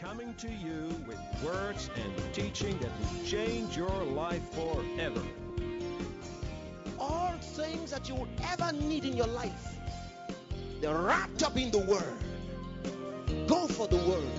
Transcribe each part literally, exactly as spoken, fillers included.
coming to you with words and teaching that will change your life forever. All things that you will ever need in your life, they're wrapped up in the Word. Go for the Word.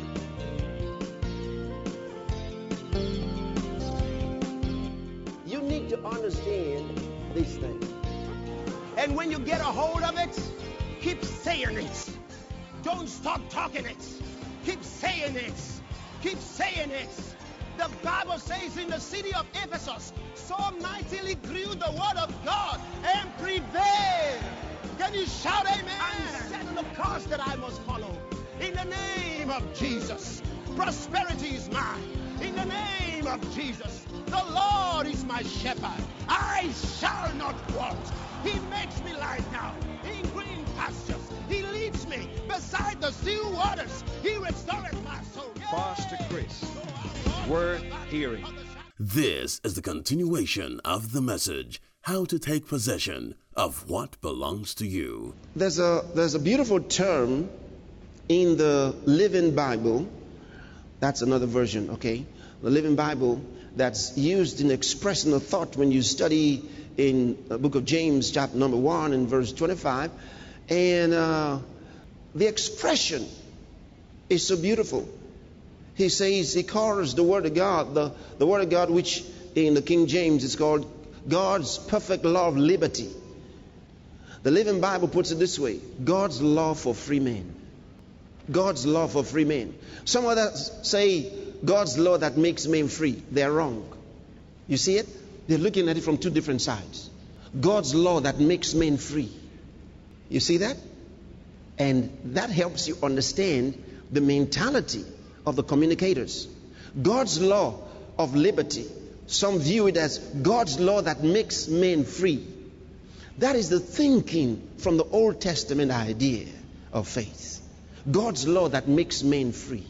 You need to understand these things. And when you get a hold of it, keep saying it. Don't stop talking it. Keep saying it. Keep saying it. The Bible says in the city of Ephesus, so mightily grew the word of God and prevailed. Can you shout amen? I'm setting the course that I must follow. In the name of Jesus, prosperity is mine. In the name of Jesus, the Lord is my shepherd. I shall not want. He makes me lie down in green pastures. He leads me beside the still waters. He restores my soul. Pastor Chris, worth hearing. This is the continuation of the message, how to take possession of what belongs to you. There's a there's a beautiful term in the Living Bible. That's another version, okay? The Living Bible that's used in expressing a thought when you study in the book of James, chapter number one and verse twenty-five. And uh, the expression is so beautiful. He says, he calls the Word of God, the, the Word of God, which in the King James is called God's perfect law of liberty. The Living Bible puts it this way: God's law for free men. God's law for free men. Some others say God's law that makes men free. They're wrong. You see it? They're looking at it from two different sides. God's law that makes men free. You see that? And that helps you understand the mentality of the communicators. God's law of liberty. Some view it as God's law that makes men free. That is the thinking from the Old Testament idea of faith. God's law that makes men free.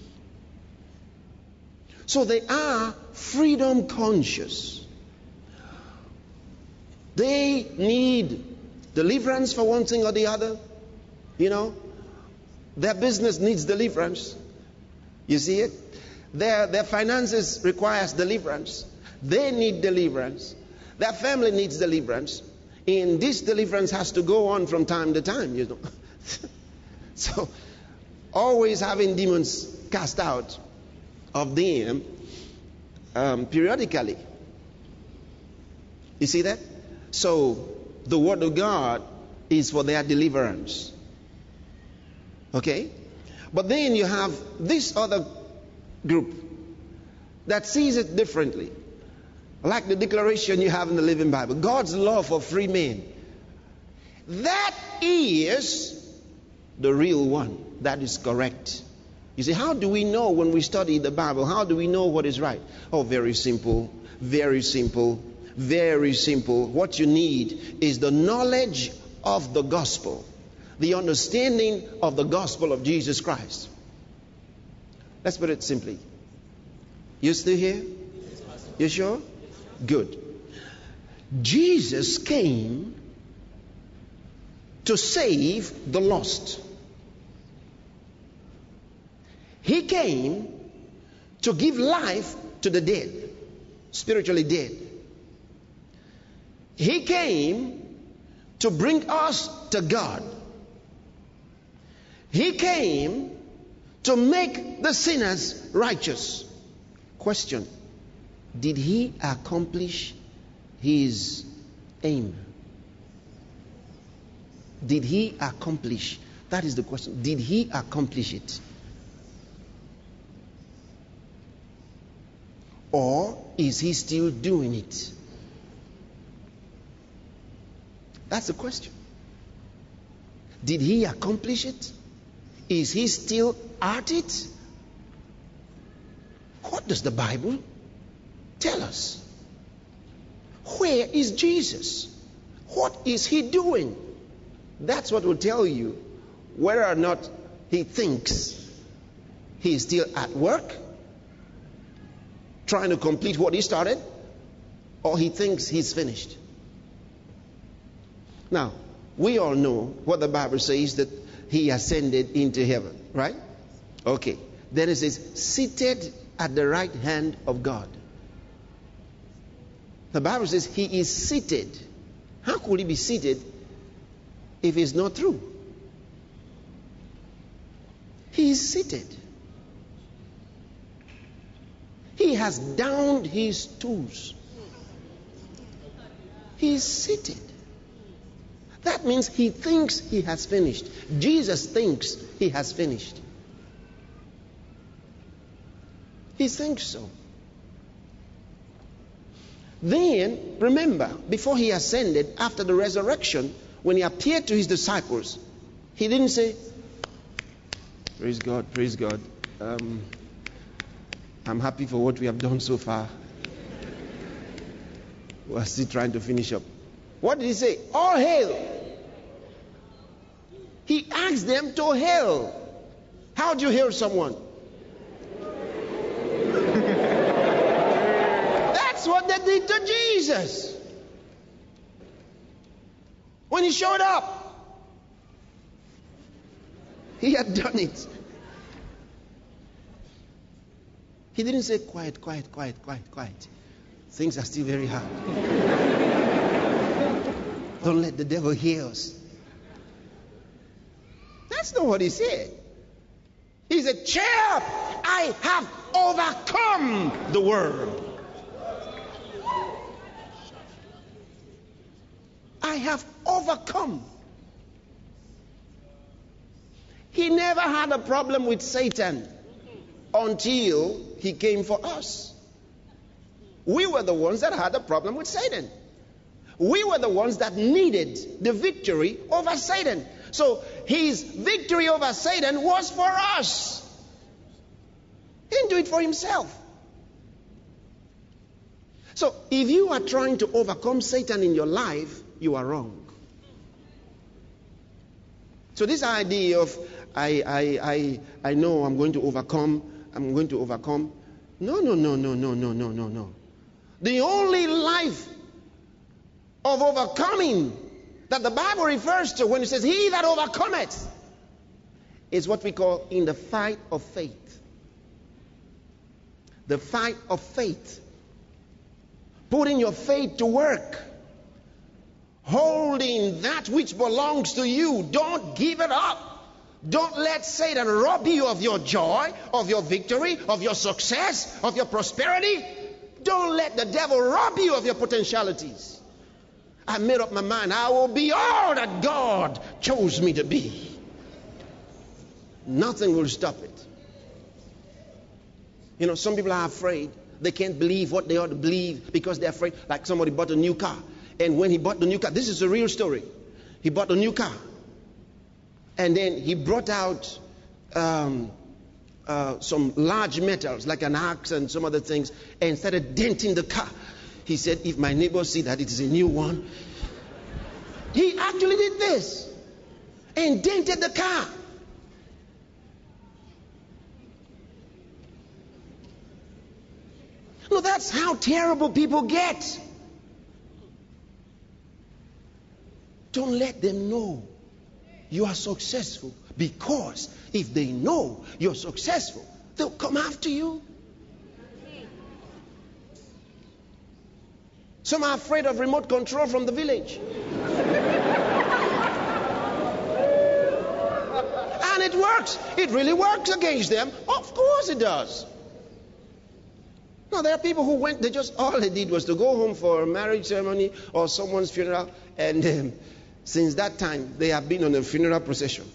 So they are freedom conscious. They need deliverance for one thing or the other. You know, their business needs deliverance. You see it? Their, their finances requires deliverance. They need deliverance. Their family needs deliverance. And this deliverance has to go on from time to time, you know. So, always having demons cast out of them um, periodically. You see that? So, the Word of God is for their deliverance. Okay? But then you have this other group that sees it differently. Like the declaration you have in the Living Bible. God's law for free men. That is the real one. That is correct. You see, how do we know when we study the Bible? How do we know what is right? Oh, very simple. Very simple. Very simple. What you need is the knowledge of the gospel. The understanding of the gospel of Jesus Christ. Let's put it simply. You still here? You sure? Good. Jesus came to save the lost. He came to give life to the dead, spiritually dead. He came to bring us to God. He came to make the sinners righteous. Question: did he accomplish his aim? Did he accomplish? That is the question. Did he accomplish it? Or is he still doing it? That's the question. Did he accomplish it? Is he still at it? What does the Bible tell us? Where is Jesus? What is he doing? That's what will tell you whether or not he thinks he is still at work, trying to complete what he started, or he thinks he's finished. Now, we all know what the Bible says, that he ascended into heaven, right? Okay. Then it says, seated at the right hand of God. The Bible says he is seated. How could he be seated if he's not through? He is seated. He has downed his tools. He is seated. That means he thinks he has finished. Jesus thinks he has finished. He thinks so. Then, remember, before he ascended, after the resurrection, when he appeared to his disciples, he didn't say, praise God, praise God. Um, I'm happy for what we have done so far. We're still trying to finish up. What did he say? All hail. He asked them to hail. How do you hail someone? That's what they did to Jesus. When he showed up, he had done it. He didn't say, quiet, quiet, quiet, quiet, quiet. Things are still very hard. Don't let the devil hear us. That's not what he said. He said, cheer up, I have overcome the world. I have overcome. He never had a problem with Satan until he came for us. We were the ones that had a problem with Satan. We were the ones that needed the victory over Satan. So his victory over Satan was for us. He didn't do it for himself. So if you are trying to overcome Satan in your life, you are wrong. So this idea of I I I I know I'm going to overcome, I'm going to overcome. No, no, no, no, no, no, no, no, no. The only life of overcoming that the Bible refers to when it says, he that overcometh, is what we call in the fight of faith. The fight of faith. Putting your faith to work. Holding that which belongs to you. Don't give it up. Don't let Satan rob you of your joy, of your victory, of your success, of your prosperity. Don't let the devil rob you of your potentialities. I made up my mind. I will be all that God chose me to be. Nothing will stop it. You know, some people are afraid. They can't believe what they ought to believe because they're afraid. Like somebody bought a new car. And when he bought the new car, this is a real story. He bought a new car. And then he brought out um, uh, some large metals like an axe and some other things and started denting the car. He said, if my neighbors see that it is a new one. He actually did this and dented the car. No, that's how terrible people get. Don't let them know you are successful, because if they know you're successful, they'll come after you. Some are afraid of remote control from the village. And it works. It really works against them. Of course it does. No, there are people who went, they just, all they did was to go home for a marriage ceremony or someone's funeral, and um, since that time, they have been on a funeral procession.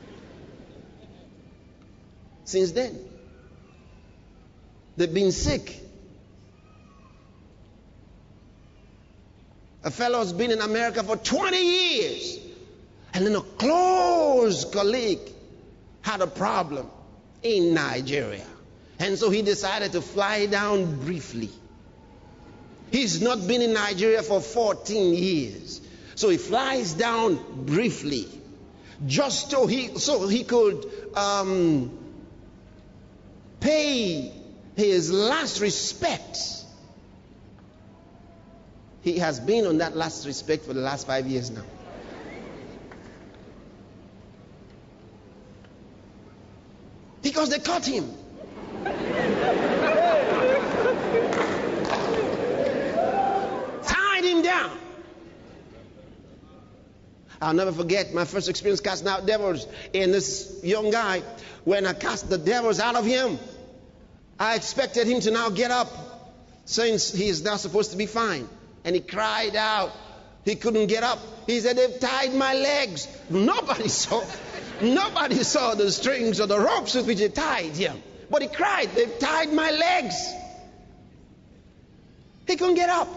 Since then, they've been sick. A fellow's been in America for twenty years, and then a close colleague had a problem in Nigeria. And so he decided to fly down briefly. He's not been in Nigeria for fourteen years. So he flies down briefly, just so he, so he could um, pay his last respects. He has been on that last respect for the last five years now. Because they caught him I'll never forget my first experience casting out devils in this young guy. When I cast the devils out of him, I expected him to now get up, since he is now supposed to be fine. And he cried out. He couldn't get up. He said, they've tied my legs. Nobody saw, nobody saw the strings or the ropes with which they tied him. But he cried, they've tied my legs. He couldn't get up.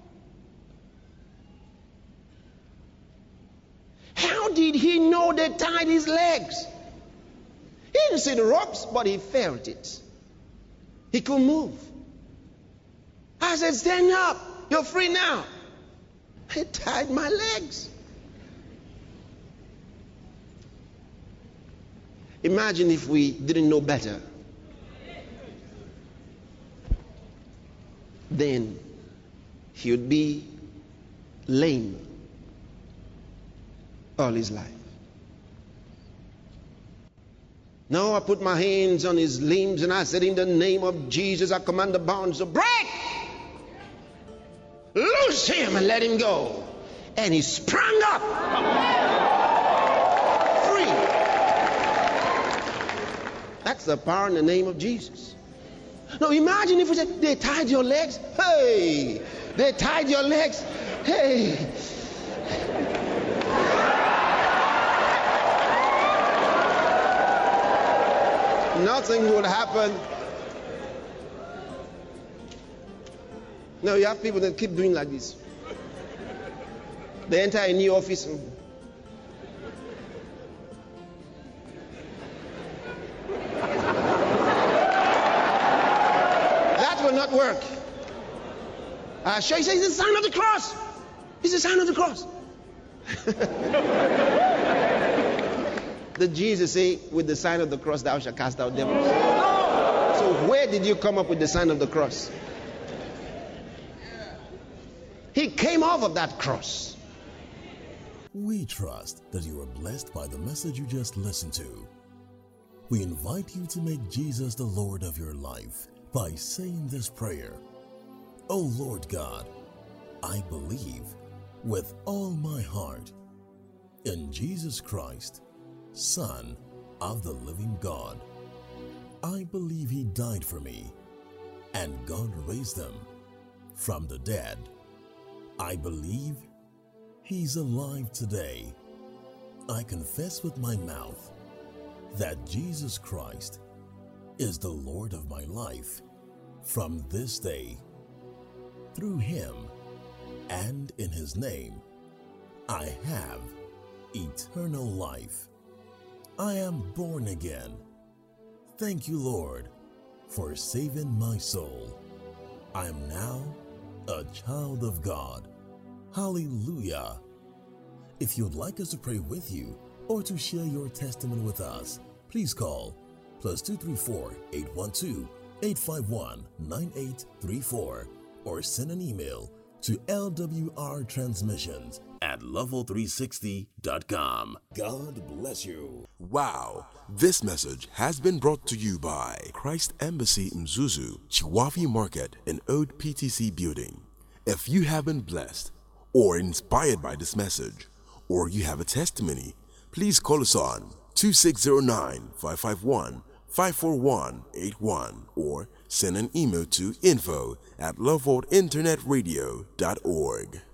How did he know they tied his legs? He didn't see the ropes, but he felt it. He couldn't move. I said, stand up. You're free now. He tied my legs. Imagine if we didn't know better. Then he would be lame all his life. Now I put my hands on his limbs and I said, in the name of Jesus, I command the bonds to break. Loose him and let him go. And he sprang up. Free. That's the power in the name of Jesus. Now imagine if we said, they tied your legs. Hey, they tied your legs. Hey. Nothing would happen. No, you have people that keep doing like this. They enter a new office. And that will not work. I assure you, it's the sign of the cross. It's the sign of the cross. Did Jesus say, with the sign of the cross thou shalt cast out devils? So where did you come up with the sign of the cross? He came off of that cross. We trust that you are blessed by the message you just listened to. We invite you to make Jesus the Lord of your life by saying this prayer. Oh Lord God, I believe with all my heart in Jesus Christ, Son of the living God. I believe he died for me and God raised him from the dead. I believe he's alive today. I confess with my mouth that Jesus Christ is the Lord of my life from this day. Through him and in his name, I have eternal life. I am born again. Thank you, Lord, for saving my soul. I am now a child of God. Hallelujah. If you'd like us to pray with you or to share your testimony with us, please call plus two three four, eight one two, eight five one, nine eight three four or send an email to L W R transmissions at level three sixty dot com. God bless you. Wow. This message has been brought to you by Christ Embassy Mzuzu, Chiwafi Market and Old P T C Building. If you have been blessed or inspired by this message, or you have a testimony, please call us on two six zero nine, five five one, five four one eight one or send an email to info at loveworld internet radio dot org.